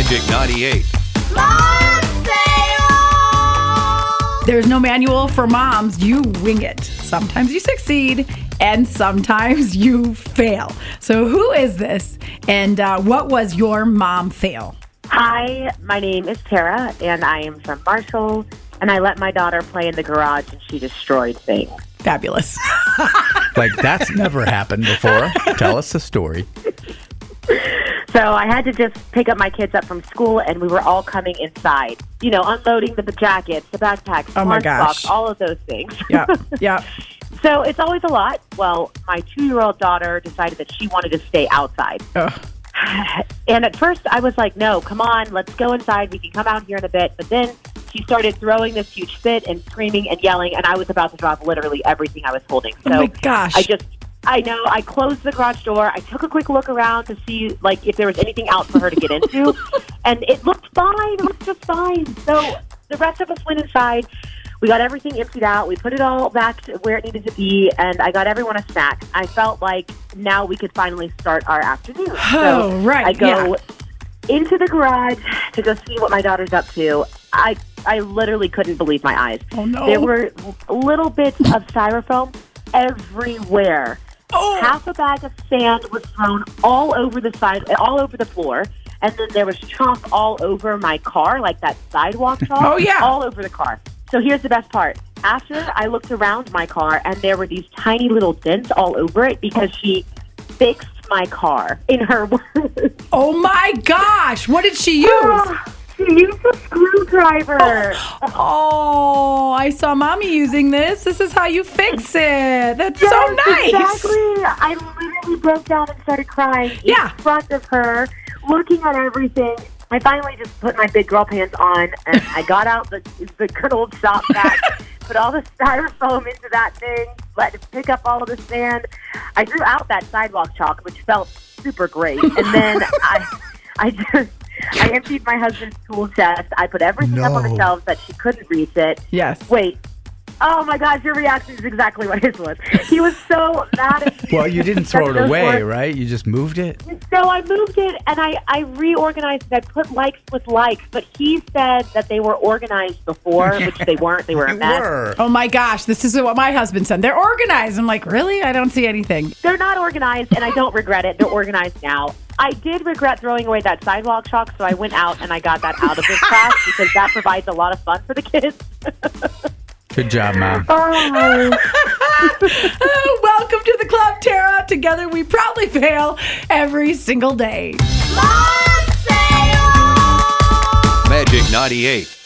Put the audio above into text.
Magic 98. Mom fail! There's no manual for moms. You wing it. Sometimes you succeed and sometimes you fail. So who is this and what was your mom fail? Hi, my name is Tara, and I am from Marshall, and I let my daughter play in the garage, and she destroyed things. Fabulous. Like, that's never happened before. Tell us the story. So I had to just pick up my kids up from school, and we were all coming inside, unloading the jackets, the backpacks, Oh my lunchbox, gosh. all of those things. Yeah. So it's always a lot. Well, my 2-year-old daughter decided that she wanted to stay outside. Ugh. And at first I was like, no, come on, let's go inside. We can come out here in a bit. But then she started throwing this huge fit and screaming and yelling, and I was about to drop literally everything I was holding. So Oh my gosh. I closed the garage door. I took a quick look around to see if there was anything out for her to get into. And it looked fine. It looked just fine. So the rest of us went inside. We got everything emptied out. We put it all back to where it needed to be, and I got everyone a snack. I felt like now we could finally start our afternoon. Oh, right. I go into the garage to go see what my daughter's up to. I literally couldn't believe my eyes. Oh, no. There were little bits of styrofoam everywhere. Oh. Half a bag of sand was thrown all over the floor. And then there was chalk all over my car, like that sidewalk chalk. Oh, yeah. All over the car. So here's the best part. After I looked around my car, and there were these tiny little dents all over it because she fixed my car, in her words. Oh my gosh. What did she use? She used a screwdriver. Oh, I saw mommy using this. This is how you fix it. That's so Yes, nice. Exactly. I literally broke down and started crying in front of her, looking at everything. I finally just put my big girl pants on, and I got out the good old shop vac, put all the styrofoam into that thing, let it pick up all of the sand. I threw out that sidewalk chalk, which felt super great. And then I emptied my husband's tool chest. I put everything up on the shelves that she couldn't reach it. Yes. Wait. Oh, my gosh, your reaction is exactly what his was. He was so mad at me. Well, you didn't throw it away, right? You just moved it? No, I moved it, and I reorganized it. I put likes with likes, but he said that they were organized before, which they weren't. They were a mess. Oh my gosh, this is what my husband said. They're organized. I'm like, really? I don't see anything. They're not organized, and I don't regret it. They're organized now. I did regret throwing away that sidewalk chalk, so I went out and I got that out of his class because that provides a lot of fun for the kids. Good job, Mom. Welcome to the club, Tara. Together we proudly fail every single day. Mom fail! Magic 98.